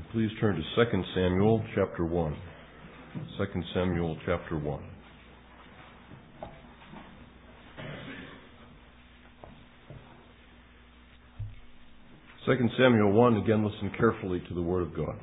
Please turn to 2 Samuel chapter 1. 2 Samuel chapter 1. Second Samuel 1, again listen carefully to the Word of God.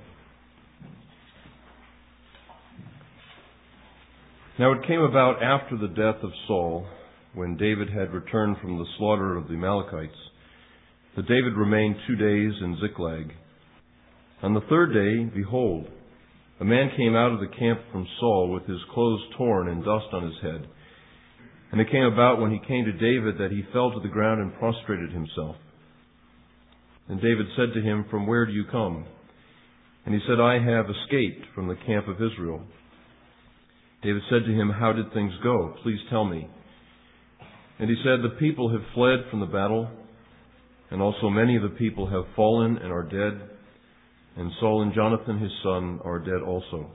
Now it came about after the death of Saul, when David had returned from the slaughter of the Amalekites, that David remained 2 days in Ziklag. On the third day, behold, a man came out of the camp from Saul with his clothes torn and dust on his head. And it came about when he came to David that he fell to the ground and prostrated himself. And David said to him, "From where do you come?" And he said, "I have escaped from the camp of Israel." David said to him, "How did things go? Please tell me." And he said, "The people have fled from the battle, and also many of the people have fallen and are dead. And Saul and Jonathan his son are dead also."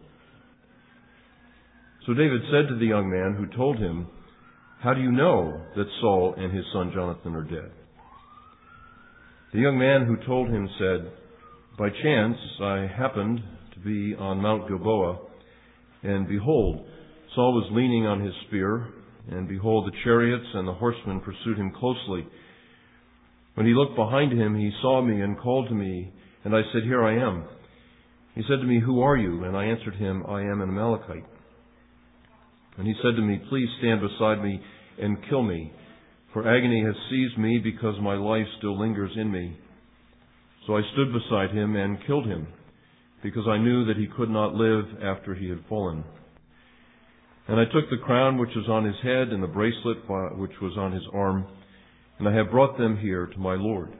So David said to the young man who told him, "How do you know that Saul and his son Jonathan are dead?" The young man who told him said, "By chance I happened to be on Mount Gilboa, and behold, Saul was leaning on his spear, and behold, the chariots and the horsemen pursued him closely. When he looked behind him, he saw me and called to me, and I said, 'Here I am.' He said to me, 'Who are you?' And I answered him, 'I am an Amalekite.' And he said to me, 'Please stand beside me and kill me, for agony has seized me because my life still lingers in me.' So I stood beside him and killed him, because I knew that he could not live after he had fallen. And I took the crown which was on his head and the bracelet which was on his arm, and I have brought them here to my Lord."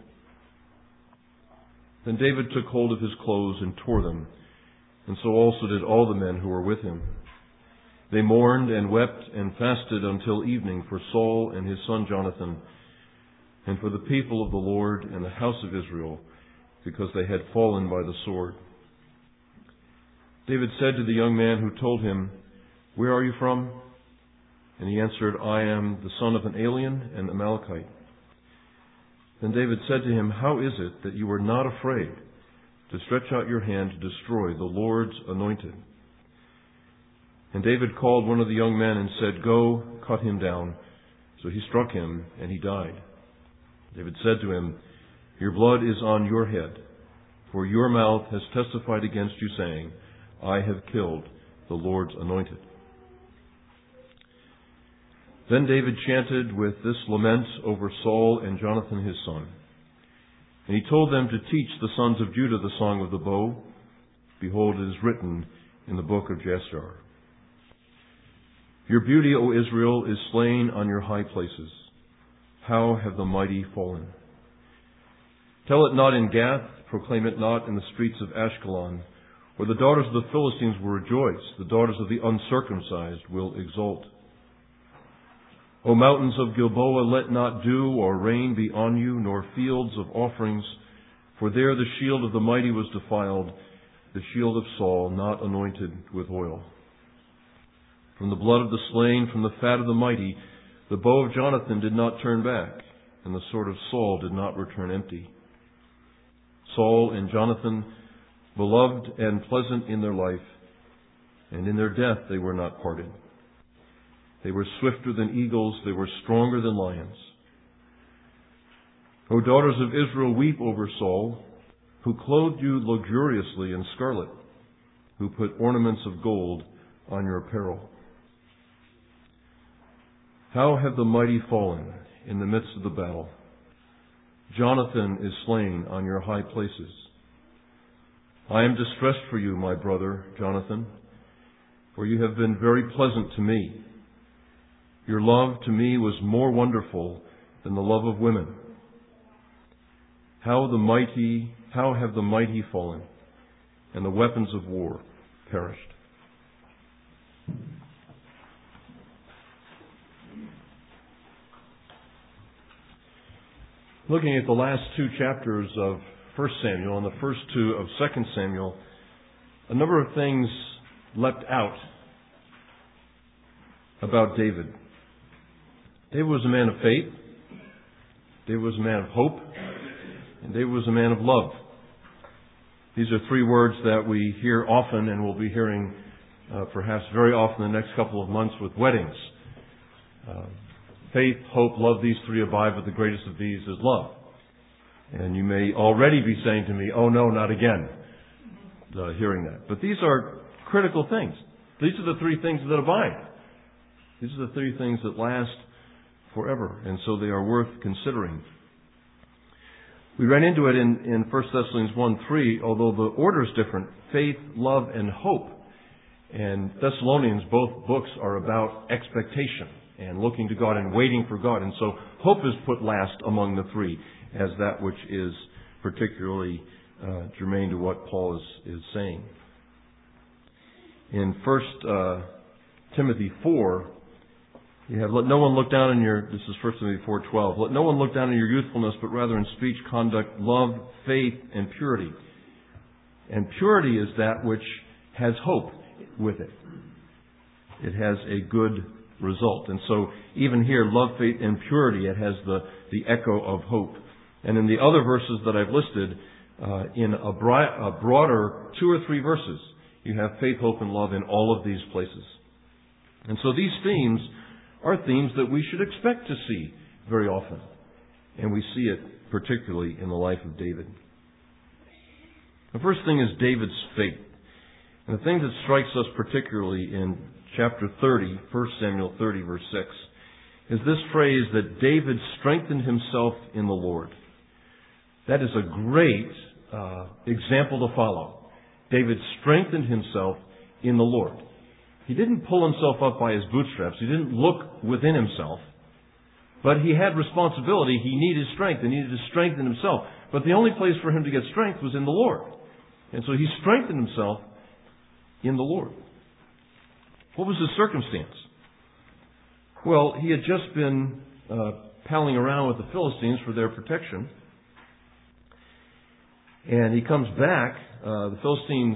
Then David took hold of his clothes and tore them, and so also did all the men who were with him. They mourned and wept and fasted until evening for Saul and his son Jonathan, and for the people of the Lord and the house of Israel, because they had fallen by the sword. David said to the young man who told him, "Where are you from?" And he answered, "I am the son of an alien and Amalekite." Then David said to him, "How is it that you are not afraid to stretch out your hand to destroy the Lord's anointed?" And David called one of the young men and said, "Go, cut him down." So he struck him, and he died. David said to him, "Your blood is on your head, for your mouth has testified against you, saying, 'I have killed the Lord's anointed.'" Then David chanted with this lament over Saul and Jonathan his son. And he told them to teach the sons of Judah the song of the bow. Behold, it is written in the book of Jasher. "Your beauty, O Israel, is slain on your high places. How have the mighty fallen? Tell it not in Gath, proclaim it not in the streets of Ashkelon, where the daughters of the Philistines will rejoice, the daughters of the uncircumcised will exult. O mountains of Gilboa, let not dew or rain be on you, nor fields of offerings, for there the shield of the mighty was defiled, the shield of Saul not anointed with oil. From the blood of the slain, from the fat of the mighty, the bow of Jonathan did not turn back, and the sword of Saul did not return empty. Saul and Jonathan, beloved and pleasant in their life, and in their death they were not parted. They were swifter than eagles, they were stronger than lions. O daughters of Israel, weep over Saul, who clothed you luxuriously in scarlet, who put ornaments of gold on your apparel. How have the mighty fallen in the midst of the battle? Jonathan is slain on your high places. I am distressed for you, my brother Jonathan, for you have been very pleasant to me. Your love to me was more wonderful than the love of women. How have the mighty fallen, and the weapons of war perished." Looking at the last two chapters of 1 Samuel and the first two of 2 Samuel, a number of things leapt out about David. David was a man of faith. David was a man of hope. And David was a man of love. These are three words that we hear often and will be hearing perhaps very often in the next couple of months with weddings. Faith, hope, love, these three abide, but the greatest of these is love. And you may already be saying to me, oh no, not again, hearing that. But these are critical things. These are the three things that abide. These are the three things that last forever, and so they are worth considering. We ran into it in 1 Thessalonians 1:3, although the order is different, faith, love, and hope. And Thessalonians, both books are about expectation and looking to God and waiting for God. And so hope is put last among the three as that which is particularly germane to what Paul is saying. In 1 Timothy 4, you have, let no one look down on your, this is 1 Timothy 4:12, let no one look down on your youthfulness, but rather in speech, conduct, love, faith, and purity. And purity is that which has hope with it. It has a good result. And so even here, love, faith, and purity, it has the echo of hope. And in the other verses that I've listed, in a broader 2 or 3 verses, you have faith, hope, and love in all of these places. And so these themes are themes that we should expect to see very often. And we see it particularly in the life of David. The first thing is David's faith. And the thing that strikes us particularly in chapter 30, 1 Samuel 30, verse 6, is this phrase that David strengthened himself in the Lord. That is a great example to follow. David strengthened himself in the Lord. He didn't pull himself up by his bootstraps. He didn't look within himself. But he had responsibility. He needed strength. He needed to strengthen himself. But the only place for him to get strength was in the Lord. And so he strengthened himself in the Lord. What was his circumstance? Well, he had just been palling around with the Philistines for their protection. And he comes back. The Philistines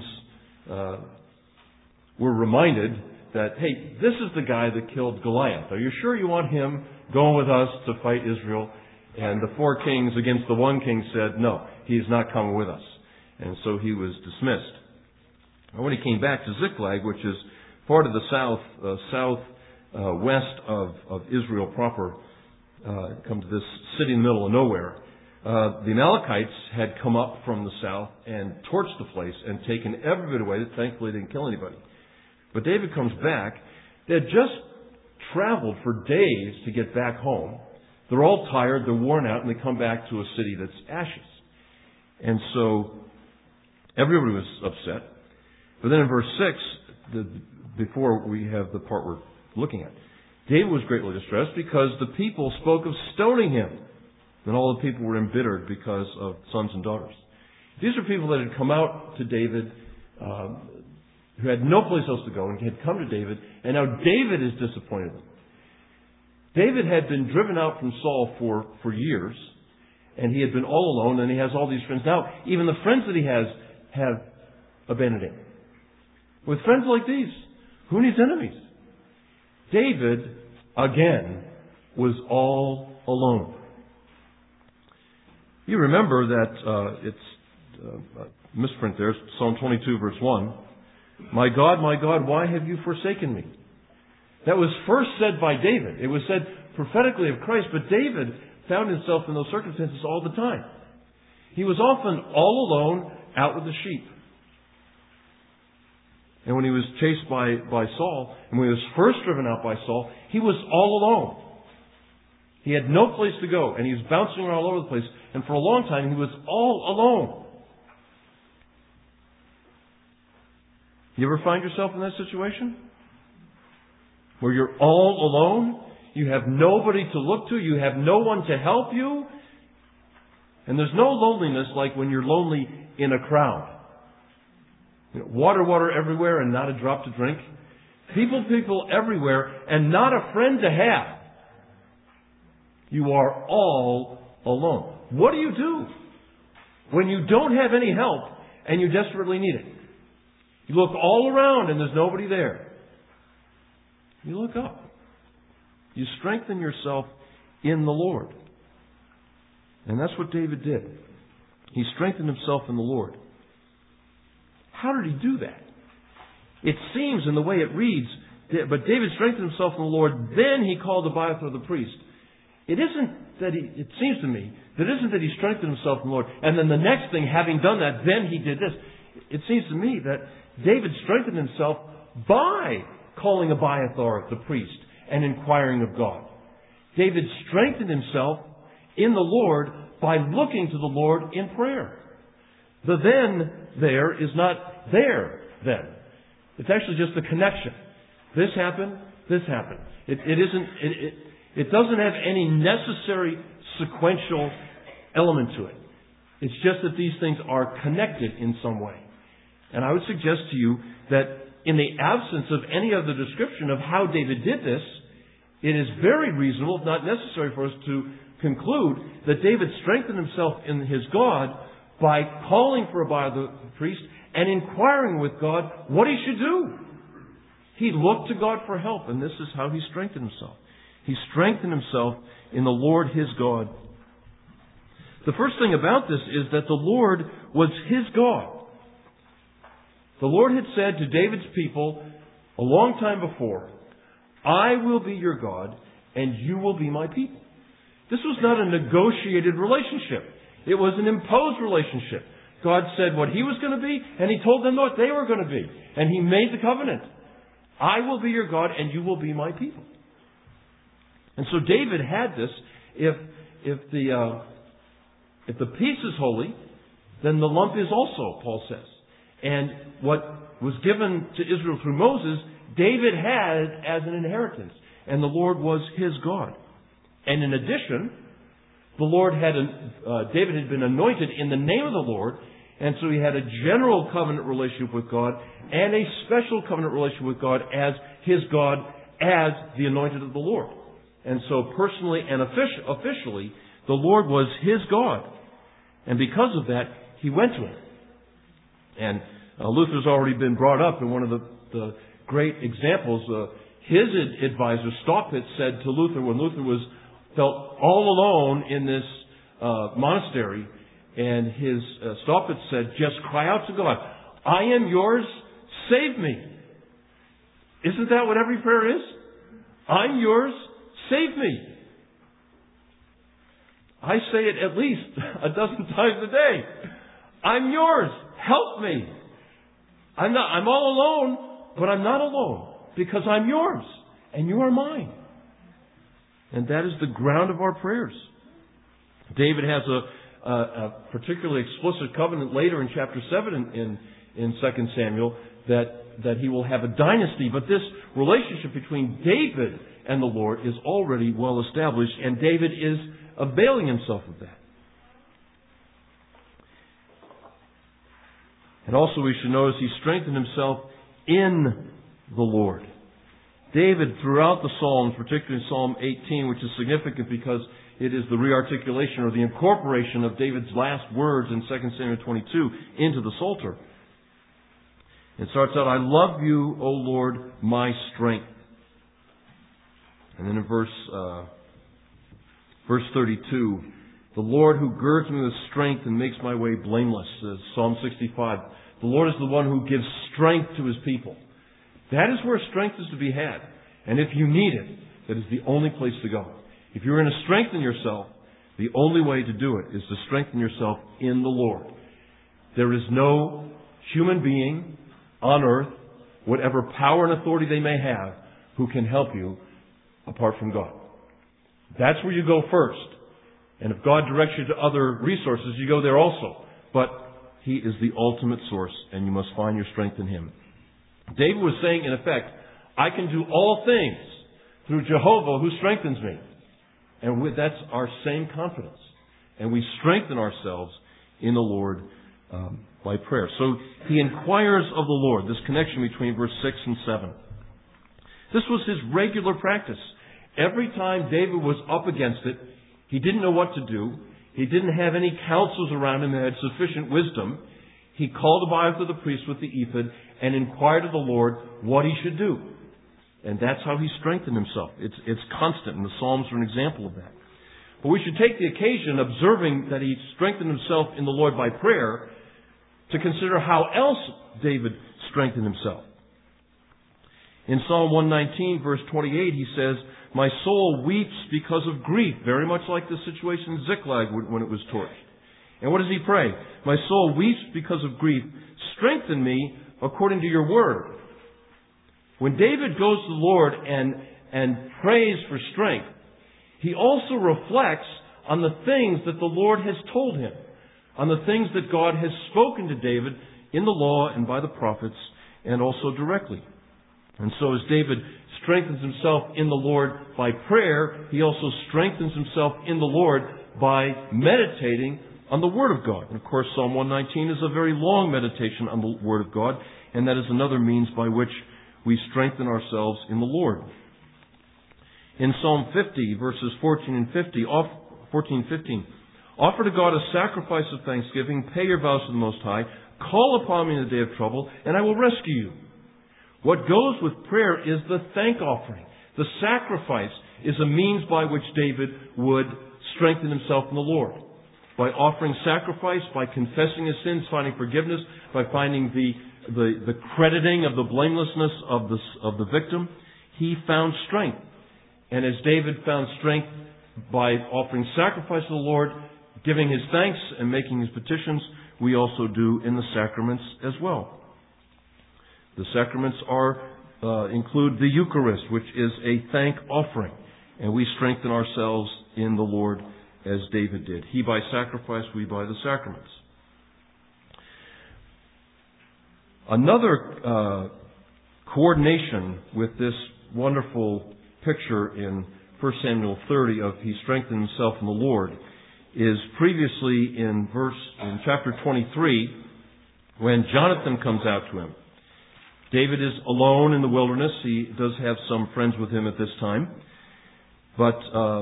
were reminded that, hey, this is the guy that killed Goliath. Are you sure you want him going with us to fight Israel? And the 4 kings against the 1 king said, no, he's not coming with us. And so he was dismissed. And when he came back to Ziklag, which is part of the southwest of Israel proper, come to this city in the middle of nowhere, the Amalekites had come up from the south and torched the place and taken every bit away. Thankfully, they didn't kill anybody. But David comes back. They had just traveled for days to get back home. They're all tired, they're worn out, and they come back to a city that's ashes. And so everybody was upset. But then in verse 6, before we have the part we're looking at, David was greatly distressed because the people spoke of stoning him. And all the people were embittered because of sons and daughters. These are people that had come out to David, who had no place else to go, and had come to David, and now David is disappointed them. David had been driven out from Saul for years, and he had been all alone, and he has all these friends. Now, even the friends that he has have abandoned him. With friends like these, who needs enemies? David, again, was all alone. You remember that it's misprint there, Psalm 22, verse 1. My God, why have you forsaken me? That was first said by David. It was said prophetically of Christ, but David found himself in those circumstances all the time. He was often all alone out with the sheep. And when he was chased by Saul, and when he was first driven out by Saul, he was all alone. He had no place to go, and he was bouncing around all over the place. And for a long time, he was all alone. You ever find yourself in that situation? Where you're all alone? You have nobody to look to. You have no one to help you. And there's no loneliness like when you're lonely in a crowd. You know, water everywhere and not a drop to drink. People everywhere and not a friend to have. You are all alone. What do you do when you don't have any help and you desperately need it? You look all around and there's nobody there. You look up. You strengthen yourself in the Lord. And that's what David did. He strengthened himself in the Lord. How did he do that? It seems in the way it reads, but David strengthened himself in the Lord, then he called Abiathar the priest. It seems to me, that it isn't that he strengthened himself in the Lord, and then the next thing, having done that, then he did this. It seems to me that David strengthened himself by calling Abiathar the priest and inquiring of God. David strengthened himself in the Lord by looking to the Lord in prayer. The then there is not there then. It's actually just a connection. This happened, this happened. It doesn't have any necessary sequential element to it. It's just that these things are connected in some way. And I would suggest to you that in the absence of any other description of how David did this, it is very reasonable, if not necessary, for us to conclude that David strengthened himself in his God by calling for Abiathar the priest and inquiring with God what he should do. He looked to God for help, and this is how he strengthened himself. He strengthened himself in the Lord his God. The first thing about this is that the Lord was his God. The Lord had said to David's people a long time before, I will be your God, and you will be my people. This was not a negotiated relationship. It was an imposed relationship. God said what he was going to be, and he told them what they were going to be. And he made the covenant. I will be your God, and you will be my people. And so David had this. If the piece is holy, then the lump is also, Paul says. And what was given to Israel through Moses, David had as an inheritance. And the Lord was his God. And in addition, David had been anointed in the name of the Lord. And so he had a general covenant relationship with God and a special covenant relationship with God as his God, as the anointed of the Lord. And so personally and officially, the Lord was his God. And because of that, he went to him. And Luther's already been brought up in one of the great examples. His advisor, Staupitz, said to Luther, when Luther felt all alone in this monastery, and Staupitz said, just cry out to God, I am yours, save me. Isn't that what every prayer is? I'm yours, save me. I say it at least a dozen times a day. I'm yours, help me. I'm all alone, but I'm not alone because I'm yours and you are mine. And that is the ground of our prayers. David has a particularly explicit covenant later in chapter 7 in 2 Samuel that he will have a dynasty. But this relationship between David and the Lord is already well established, and David is availing himself of that. And also we should notice he strengthened himself in the Lord. David, throughout the Psalms, particularly Psalm 18, which is significant because it is the rearticulation or the incorporation of David's last words in 2 Samuel 22 into the Psalter. It starts out, I love you, O Lord, my strength. And then in verse 32, the Lord who girds me with strength and makes my way blameless. Psalm 65. The Lord is the one who gives strength to his people. That is where strength is to be had. And if you need it, that is the only place to go. If you're going to strengthen yourself, the only way to do it is to strengthen yourself in the Lord. There is no human being on earth, whatever power and authority they may have, who can help you apart from God. That's where you go first. And if God directs you to other resources, you go there also. But he is the ultimate source, and you must find your strength in him. David was saying, in effect, I can do all things through Jehovah who strengthens me. And that's our same confidence. And we strengthen ourselves in the Lord by prayer. So he inquires of the Lord, this connection between verse 6 and 7. This was his regular practice. Every time David was up against it, he didn't know what to do. He didn't have any counselors around him that had sufficient wisdom. He called Abiathar the priest with the ephod and inquired of the Lord what he should do. And that's how he strengthened himself. It's constant, and the Psalms are an example of that. But we should take the occasion, observing that he strengthened himself in the Lord by prayer, to consider how else David strengthened himself. In Psalm 119, verse 28, he says, "My soul weeps because of grief," very much like the situation in Ziklag when it was torched. And what does he pray? "My soul weeps because of grief. Strengthen me according to your word." When David goes to the Lord and prays for strength, he also reflects on the things that the Lord has told him, on the things that God has spoken to David in the law and by the prophets, and also directly. And so as David strengthens himself in the Lord by prayer, he also strengthens himself in the Lord by meditating on the Word of God. And of course, Psalm 119 is a very long meditation on the Word of God, and that is another means by which we strengthen ourselves in the Lord. In Psalm 50, verses 14 and 15, "Offer to God a sacrifice of thanksgiving, pay your vows to the Most High, call upon me in the day of trouble, and I will rescue you." What goes with prayer is the thank offering. The sacrifice is a means by which David would strengthen himself in the Lord. By offering sacrifice, by confessing his sins, finding forgiveness, by finding the crediting of the blamelessness of the victim, he found strength. And as David found strength by offering sacrifice to the Lord, giving his thanks and making his petitions, we also do in the sacraments as well. The sacraments include the Eucharist, which is a thank offering. And we strengthen ourselves in the Lord as David did. He by sacrifice, we by the sacraments. Another coordination with this wonderful picture in 1 Samuel 30 of he strengthened himself in the Lord is previously in chapter 23 when Jonathan comes out to him. David is alone in the wilderness. He does have some friends with him at this time. But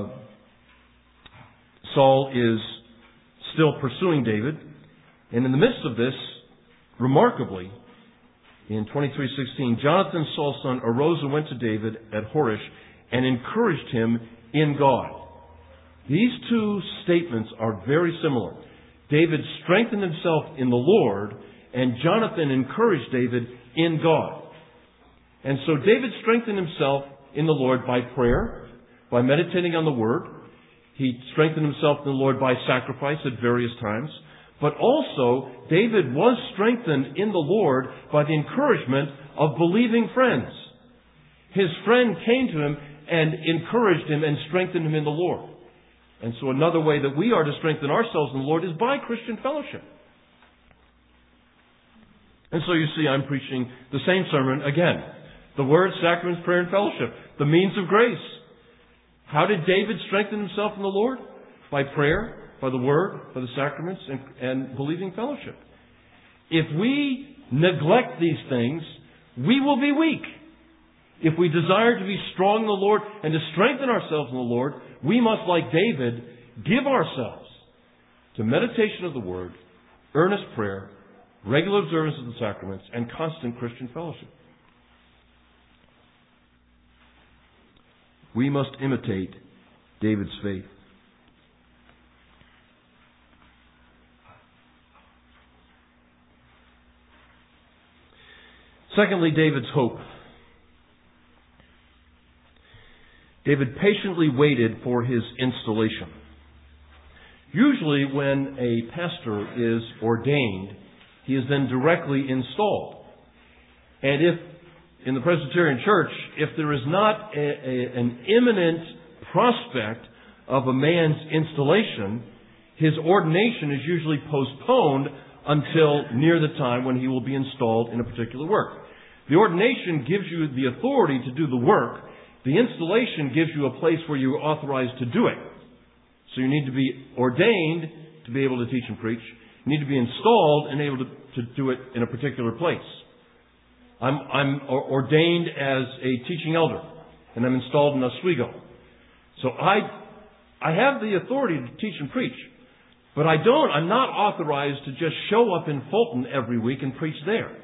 Saul is still pursuing David. And in the midst of this, remarkably, in 23:16, "Jonathan, Saul's son, arose and went to David at Horish and encouraged him in God." These two statements are very similar. David strengthened himself in the Lord, and Jonathan encouraged David in God. And so David strengthened himself in the Lord by prayer, by meditating on the Word. He strengthened himself in the Lord by sacrifice at various times. But also, David was strengthened in the Lord by the encouragement of believing friends. His friend came to him and encouraged him and strengthened him in the Lord. And so another way that we are to strengthen ourselves in the Lord is by Christian fellowship. And so you see, I'm preaching the same sermon again. The Word, sacraments, prayer, and fellowship. The means of grace. How did David strengthen himself in the Lord? By prayer, by the Word, by the sacraments, and believing fellowship. If we neglect these things, we will be weak. If we desire to be strong in the Lord and to strengthen ourselves in the Lord, we must, like David, give ourselves to meditation of the Word, earnest prayer, regular observance of the sacraments, and constant Christian fellowship. We must imitate David's faith. Secondly, David's hope. David patiently waited for his installation. Usually when a pastor is ordained, he is then directly installed. And if, in the Presbyterian Church, if there is not an imminent prospect of a man's installation, his ordination is usually postponed until near the time when he will be installed in a particular work. The ordination gives you the authority to do the work. The installation gives you a place where you are authorized to do it. So you need to be ordained to be able to teach and preach. You need to be installed and able to do it in a particular place. I'm ordained as a teaching elder, and I'm installed in Oswego. So I have the authority to teach and preach, but I'm not authorized to just show up in Fulton every week and preach there.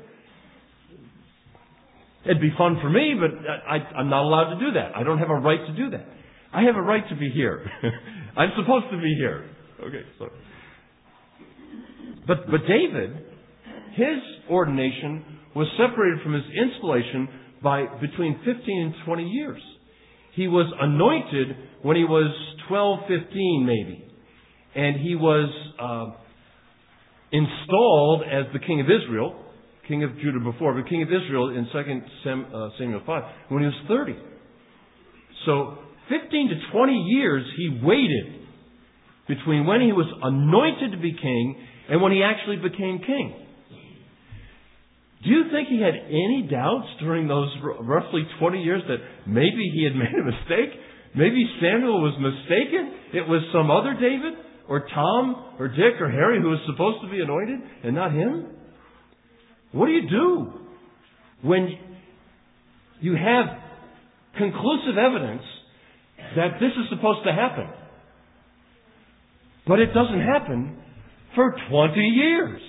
It'd be fun for me, but I'm not allowed to do that. I don't have a right to do that. I have a right to be here. I'm supposed to be here. Okay, so. But David his ordination was separated from his installation by between 15 and 20 years. He was anointed when he was 12, 15 maybe. And he was installed as the king of Israel, king of Judah before, but king of Israel in 2 Samuel 5 when he was 30. So 15 to 20 years he waited between when he was anointed to be king and when he actually became king. Do you think he had any doubts during those roughly 20 years that maybe he had made a mistake? Maybe Samuel was mistaken? It was some other David? Or Tom? Or Dick? Or Harry who was supposed to be anointed and not him? What do you do when you have conclusive evidence that this is supposed to happen, but it doesn't happen for 20 years?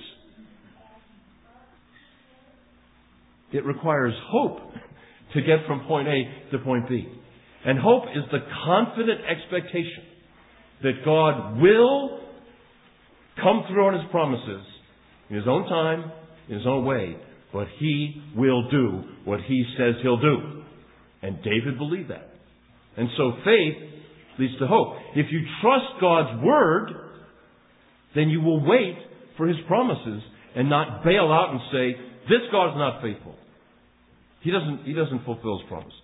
It requires hope to get from point A to point B. And hope is the confident expectation that God will come through on His promises in His own time, in His own way, but He will do what He says He'll do. And David believed that. And so faith leads to hope. If you trust God's Word, then you will wait for His promises and not bail out and say, this God's not faithful. He doesn't fulfill His promises.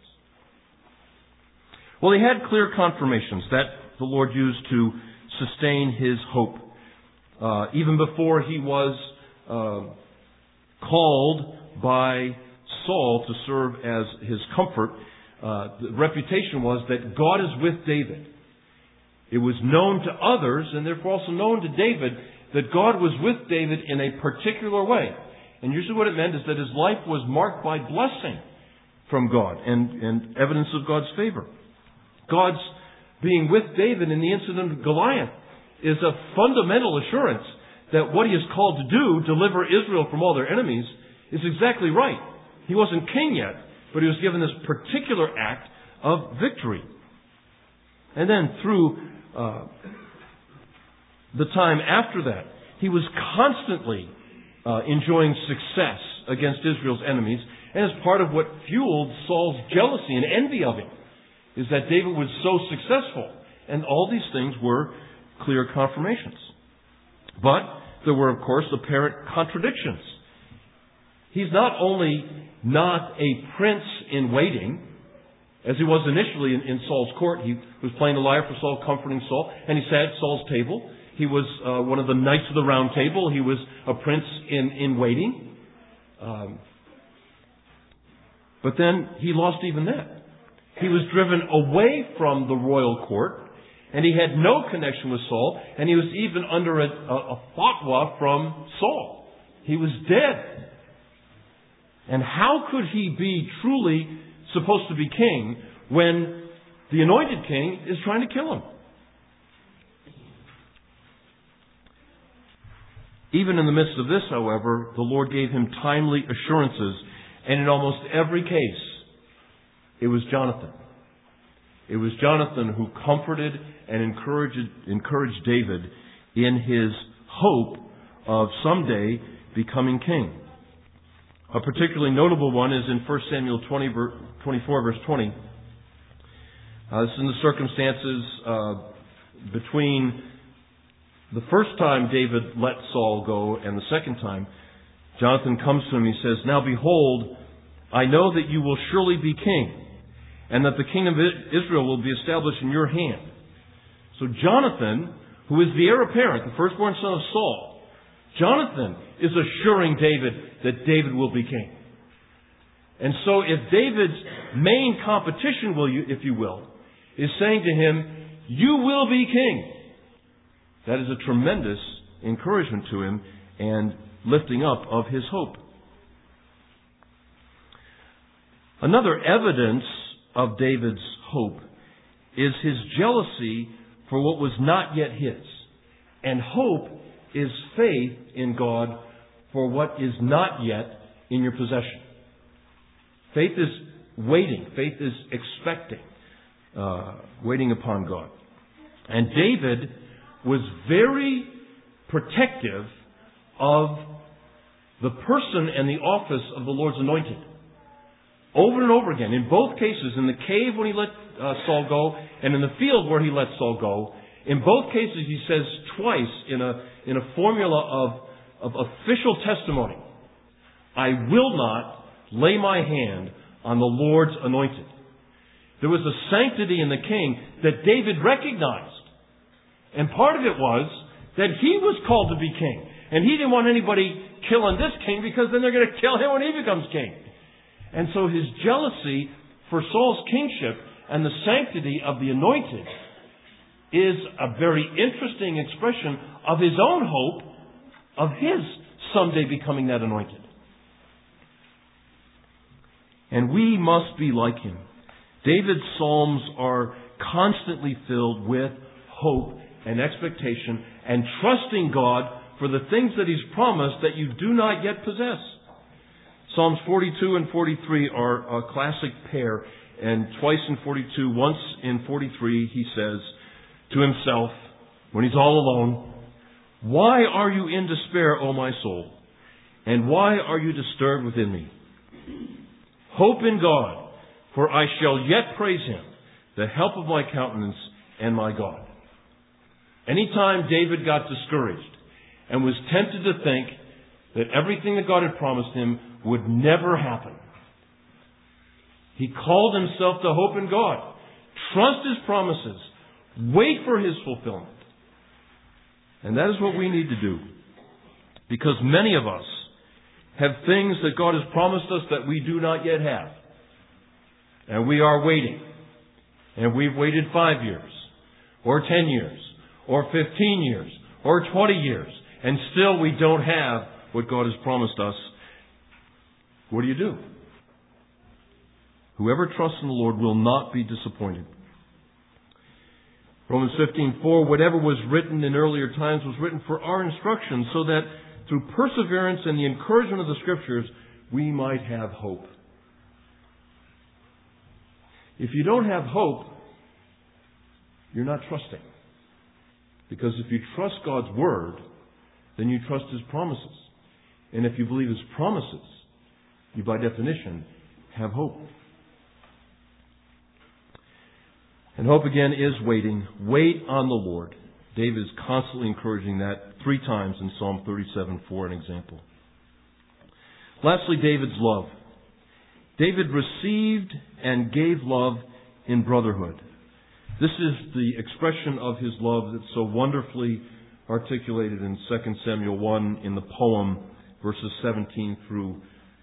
Well, he had clear confirmations that the Lord used to sustain his hope. Even before he was called by Saul to serve as his comfort, the reputation was that God is with David. It was known to others, and therefore also known to David, that God was with David in a particular way. And usually what it meant is that his life was marked by blessing from God and evidence of God's favor. God's being with David in the incident of Goliath is a fundamental assurance that what he is called to do, deliver Israel from all their enemies, is exactly right. He wasn't king yet, but he was given this particular act of victory. And then through the time after that, he was constantly enjoying success against Israel's enemies, and as part of what fueled Saul's jealousy and envy of him is that David was so successful. And all these things were clear confirmations. But there were, of course, apparent contradictions. He's not only not a prince in waiting, as he was initially in Saul's court. He was playing the lyre for Saul, comforting Saul, and he sat at Saul's table. He was one of the knights of the round table. He was a prince in waiting. But then he lost even that. He was driven away from the royal court, and he had no connection with Saul, and he was even under a fatwa from Saul. He was dead. And how could he be truly supposed to be king when the anointed king is trying to kill him? Even in the midst of this, however, the Lord gave him timely assurances, and in almost every case, it was Jonathan. It was Jonathan who comforted and encouraged David in his hope of someday becoming king. A particularly notable one is in 1 Samuel 24, verse 20. This is in the circumstances between the first time David let Saul go and the second time. Jonathan comes to him, he says, "Now behold, I know that you will surely be king, and that the kingdom of Israel will be established in your hand." So Jonathan, who is the heir apparent, the firstborn son of Saul, Jonathan is assuring David that David will be king. And so if David's main competition, if you will, is saying to him, "You will be king," that is a tremendous encouragement to him and lifting up of his hope. Another evidence of David's hope is his jealousy for what was not yet his. And hope is faith in God for what is not yet in your possession. Faith is waiting. Faith is expecting, waiting upon God. And David was very protective of the person and the office of the Lord's anointed. Over and over again, in both cases, in the cave when he let Saul go, and in the field where he let Saul go, in both cases he says twice in a formula of official testimony, I will not lay my hand on the Lord's anointed. There was a sanctity in the king that David recognized. And part of it was that he was called to be king. And he didn't want anybody killing this king because then they're going to kill him when he becomes king. And so his jealousy for Saul's kingship and the sanctity of the anointed is a very interesting expression of his own hope of his someday becoming that anointed. And we must be like him. David's psalms are constantly filled with hope and expectation and trusting God for the things that he's promised that you do not yet possess. Psalms 42 and 43 are a classic pair, and twice in 42, once in 43, he says to himself, when he's all alone, why are you in despair, O my soul? And why are you disturbed within me? Hope in God, for I shall yet praise him, the help of my countenance and my God. Anytime David got discouraged and was tempted to think that everything that God had promised him would never happen, he called himself to hope in God, trust his promises, wait for his fulfillment. And that is what we need to do. Because many of us have things that God has promised us that we do not yet have. And we are waiting. And we've waited 5 years, or 10 years, or 15 years, or 20 years, and still we don't have what God has promised us. What do? Whoever trusts in the Lord will not be disappointed. Romans 15:4, whatever was written in earlier times was written for our instruction, so that through perseverance and the encouragement of the Scriptures, we might have hope. If you don't have hope, you're not trusting. Because if you trust God's Word, then you trust His promises. And if you believe His promises, you by definition have hope. And hope again is waiting. Wait on the Lord. David is constantly encouraging that 3 times in Psalm 37 for an example. Lastly, David's love. David received and gave love in brotherhood. This is the expression of his love that's so wonderfully articulated in 2 Samuel 1 in the poem, verses 17 through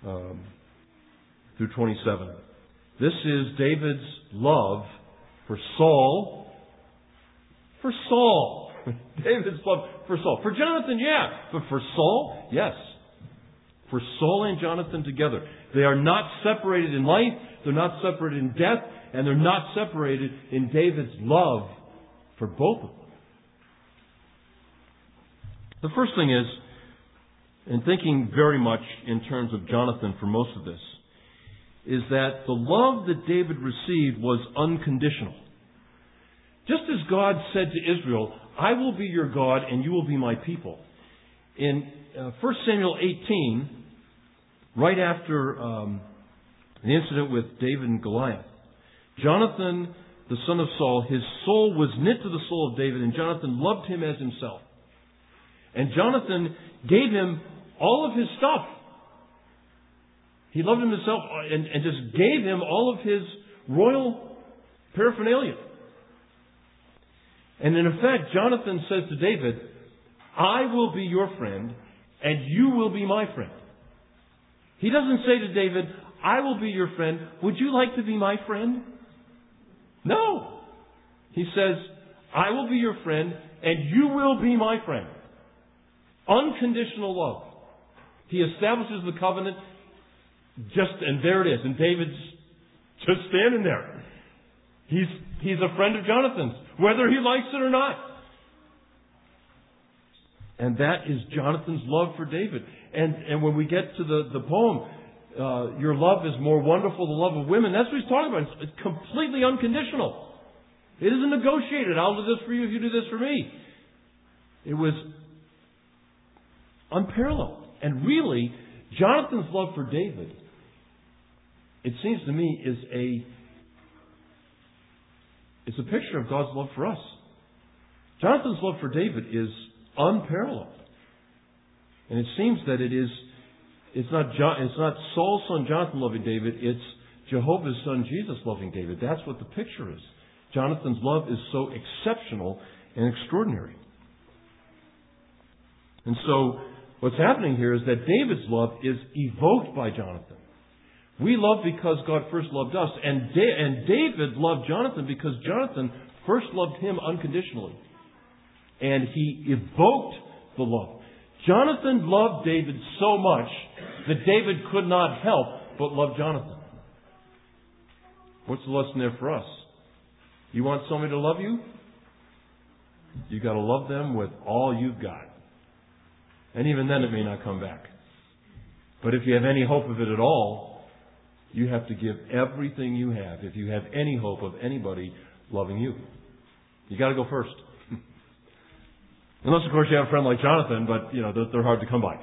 27. This is David's love for Saul. For Saul. David's love for Saul. For Jonathan, yeah. But for Saul, yes. For Saul and Jonathan together. They are not separated in life. They're not separated in death. And they're not separated in David's love for both of them. The first thing is, and thinking very much in terms of Jonathan for most of this, is that the love that David received was unconditional. Just as God said to Israel, I will be your God and you will be my people. In 1 Samuel 18, right after the incident with David and Goliath, Jonathan, the son of Saul, his soul was knit to the soul of David, and Jonathan loved him as himself. And Jonathan gave him all of his stuff. He loved him himself and just gave him all of his royal paraphernalia. And in effect, Jonathan says to David, I will be your friend and you will be my friend. He doesn't say to David, I will be your friend. Would you like to be my friend? No. He says, I will be your friend and you will be my friend. Unconditional love. He establishes the covenant and there it is. And David's just standing there. He's a friend of Jonathan's, whether he likes it or not. And that is Jonathan's love for David. And when we get to the poem, your love is more wonderful than the love of women, that's what he's talking about. It's completely unconditional. It isn't negotiated. I'll do this for you if you do this for me. It was unparalleled. And really, Jonathan's love for David, it seems to me, is a picture of God's love for us. Jonathan's love for David is unparalleled. And it seems that it's not Saul's son Jonathan loving David, it's Jehovah's son Jesus loving David. That's what the picture is. Jonathan's love is so exceptional and extraordinary. And so, what's happening here is that David's love is evoked by Jonathan. We love because God first loved us, and David loved Jonathan because Jonathan first loved him unconditionally. And he evoked the love. Jonathan loved David so much that David could not help but love Jonathan. What's the lesson there for us? You want somebody to love you? You've got to love them with all you've got. And even then it may not come back. But if you have any hope of it at all, you have to give everything you have if you have any hope of anybody loving you. You've got to go first. Unless, of course, you have a friend like Jonathan, but, they're hard to come by.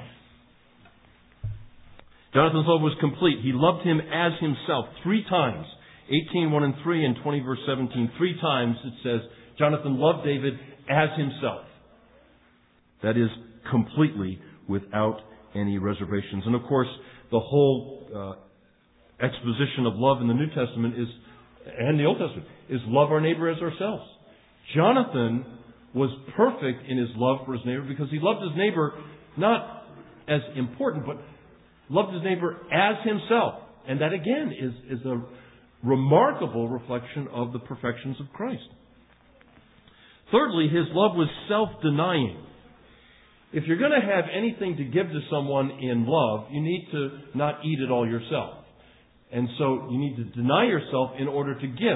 Jonathan's love was complete. He loved him as himself 3 times. 18:1 and 3 and 20 verse 17. 3 times it says Jonathan loved David as himself. That is completely without any reservations. And of course, the whole exposition of love in the New Testament and the Old Testament is love our neighbor as ourselves. Jonathan was perfect in his love for his neighbor because he loved his neighbor not as important, but loved his neighbor as himself. And that again is a remarkable reflection of the perfections of Christ. Thirdly, his love was self-denying. If you're going to have anything to give to someone in love, you need to not eat it all yourself. And so you need to deny yourself in order to give.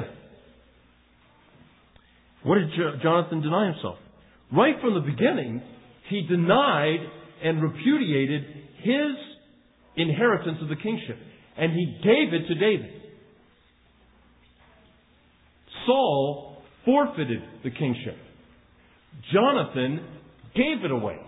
What did Jonathan deny himself? Right from the beginning, he denied and repudiated his inheritance of the kingship. And he gave it to David. Saul forfeited the kingship. Jonathan gave it away.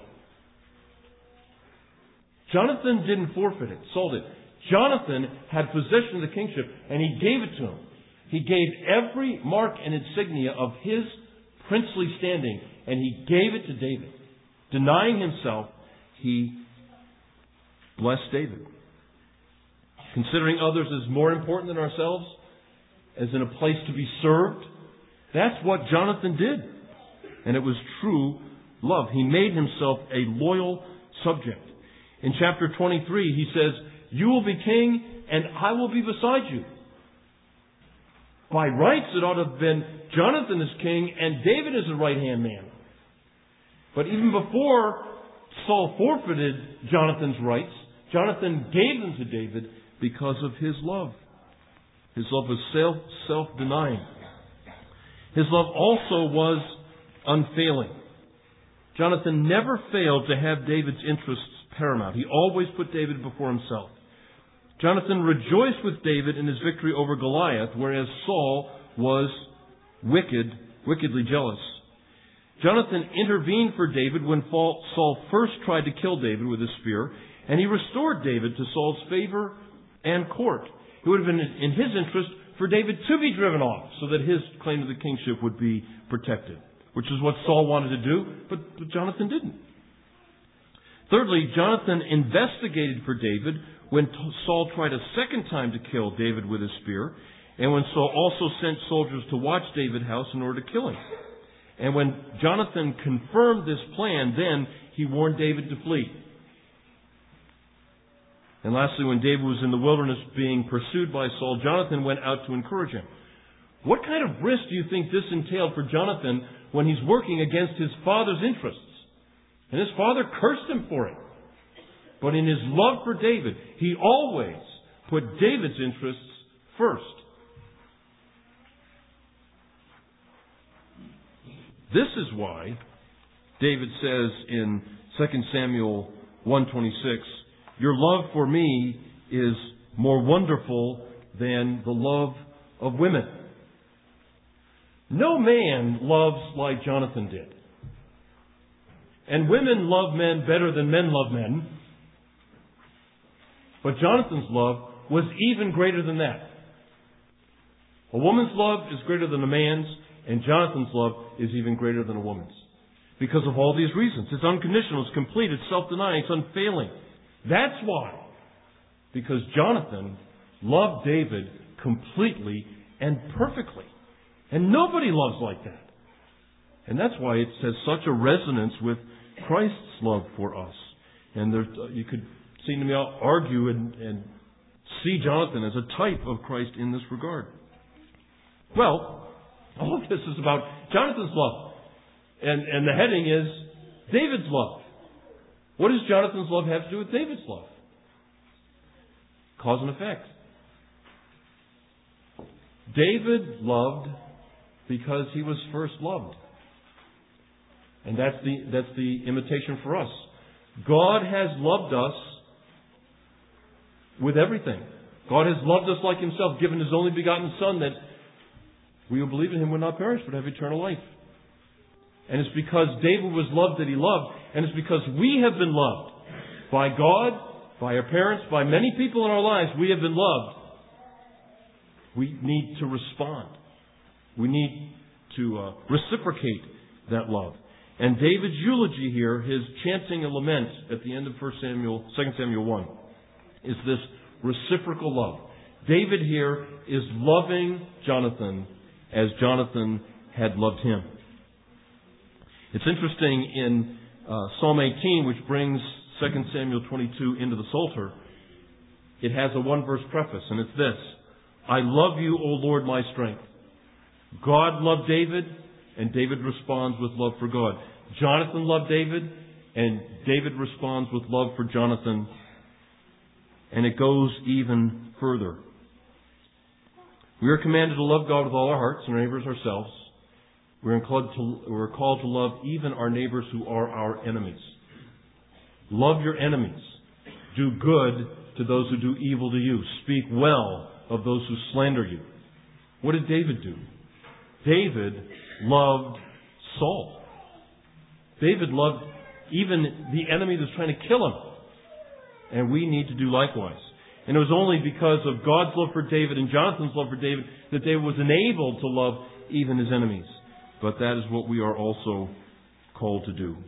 Jonathan didn't forfeit it. Saul did. Jonathan had possession of the kingship, and he gave it to him. He gave every mark and insignia of his princely standing, and he gave it to David. Denying himself, he blessed David. Considering others as more important than ourselves, as in a place to be served, that's what Jonathan did. And it was true love. He made himself a loyal subject. In chapter 23, he says, "You will be king, and I will be beside you." By rights, it ought to have been Jonathan as king and David as a right-hand man. But even before Saul forfeited Jonathan's rights, Jonathan gave them to David because of his love. His love was self-denying. His love also was unfailing. Jonathan never failed to have David's interests paramount. He always put David before himself. Jonathan rejoiced with David in his victory over Goliath, whereas Saul was wickedly jealous. Jonathan intervened for David when Saul first tried to kill David with a spear, and he restored David to Saul's favor and court. It would have been in his interest for David to be driven off so that his claim to the kingship would be protected, which is what Saul wanted to do, but Jonathan didn't. Thirdly, Jonathan investigated for David when Saul tried a second time to kill David with a spear, and when Saul also sent soldiers to watch David's house in order to kill him. And when Jonathan confirmed this plan, then he warned David to flee. And lastly, when David was in the wilderness being pursued by Saul, Jonathan went out to encourage him. What kind of risk do you think this entailed for Jonathan when he's working against his father's interests? And his father cursed him for it. But in his love for David, he always put David's interests first. This is why David says in 2 Samuel 1:26, "Your love for me is more wonderful than the love of women." No man loves like Jonathan did. And women love men better than men love men. But Jonathan's love was even greater than that. A woman's love is greater than a man's, and Jonathan's love is even greater than a woman's. Because of all these reasons. It's unconditional, it's complete, it's self-denying, it's unfailing. That's why. Because Jonathan loved David completely and perfectly. And nobody loves like that. And that's why it has such a resonance with Christ's love for us. And you could seem to me argue and see Jonathan as a type of Christ in this regard. Well, all of this is about Jonathan's love. And the heading is David's love. What does Jonathan's love have to do with David's love? Cause and effect. David loved because he was first loved. And that's the imitation for us. God has loved us with everything. God has loved us like Himself, given His only begotten Son, that we who believe in Him would not perish but have eternal life. And it's because David was loved that he loved, and it's because we have been loved by God, by our parents, by many people in our lives. We have been loved. We need to respond. We need to reciprocate that love. And David's eulogy here, his chanting a lament at the end of 2 Samuel 1, is this reciprocal love. David here is loving Jonathan as Jonathan had loved him. It's interesting in Psalm 18, which brings 2 Samuel 22 into the Psalter, it has a one-verse preface, and it's this: I love you, O Lord, my strength. God loved David, and David responds with love for God. Jonathan loved David, and David responds with love for Jonathan. And it goes even further. We are commanded to love God with all our hearts and our neighbors ourselves. We're called to love even our neighbors who are our enemies. Love your enemies. Do good to those who do evil to you. Speak well of those who slander you. What did David do? David loved Saul. David loved even the enemy that's trying to kill him. And we need to do likewise. And it was only because of God's love for David and Jonathan's love for David that David was enabled to love even his enemies. But that is what we are also called to do.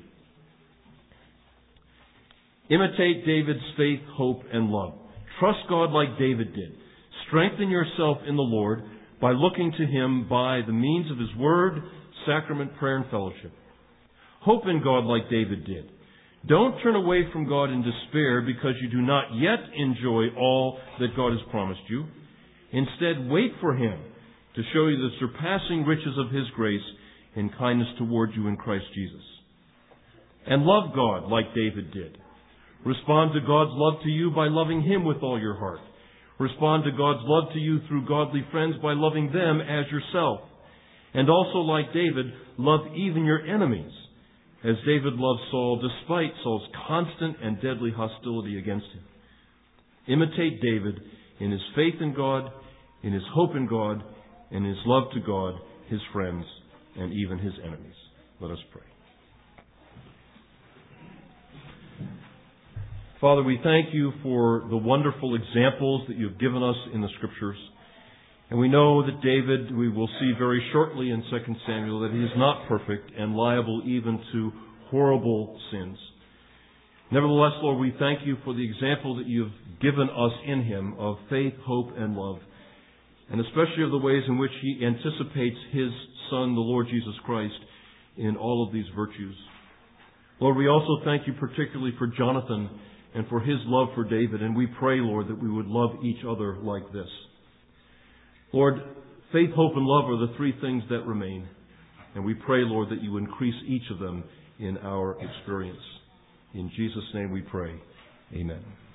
Imitate David's faith, hope, and love. Trust God like David did. Strengthen yourself in the Lord by looking to Him by the means of His Word, sacrament, prayer, and fellowship. Hope in God like David did. Don't turn away from God in despair because you do not yet enjoy all that God has promised you. Instead, wait for Him to show you the surpassing riches of His grace and kindness toward you in Christ Jesus. And love God like David did. Respond to God's love to you by loving Him with all your heart. Respond to God's love to you through godly friends by loving them as yourself. And also, like David, love even your enemies, as David loved Saul despite Saul's constant and deadly hostility against him. Imitate David in his faith in God, in his hope in God, and his love to God, his friends, and even his enemies. Let us pray. Father, we thank you for the wonderful examples that you have given us in the Scriptures. And we know that David, we will see very shortly in 2 Samuel, that he is not perfect and liable even to horrible sins. Nevertheless, Lord, we thank you for the example that you have given us in him of faith, hope, and love, and especially of the ways in which he anticipates his Son, the Lord Jesus Christ, in all of these virtues. Lord, we also thank you particularly for Jonathan and for his love for David, and we pray, Lord, that we would love each other like this. Lord, faith, hope, and love are the three things that remain. And we pray, Lord, that you increase each of them in our experience. In Jesus' name we pray. Amen.